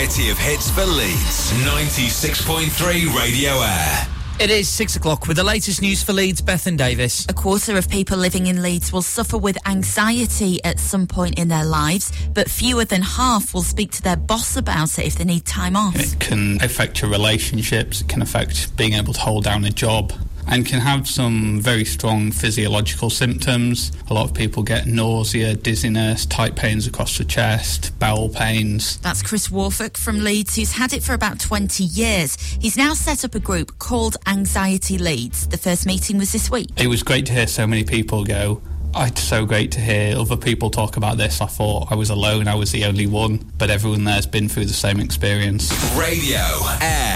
variety of hits for Leeds. 96.3 Radio Air. It is 6 o'clock with the latest news for Leeds. Bethan Davis. A quarter of people living in Leeds will suffer with anxiety at some point in their lives, but fewer than half will speak to their boss about it if they need time off. It can affect your relationships, it can affect being able to hold down a job, and can have some very strong physiological symptoms. A lot of people get nausea, dizziness, tight pains across the chest, bowel pains. That's Chris Warfock from Leeds, who's had it for about 20 years. He's now set up a group called Anxiety Leeds. The first meeting was this week. It was great to hear so many people go, it's so great to hear other people talk about this. I thought I was alone, I was the only one, but everyone there's been through the same experience. Radio Air.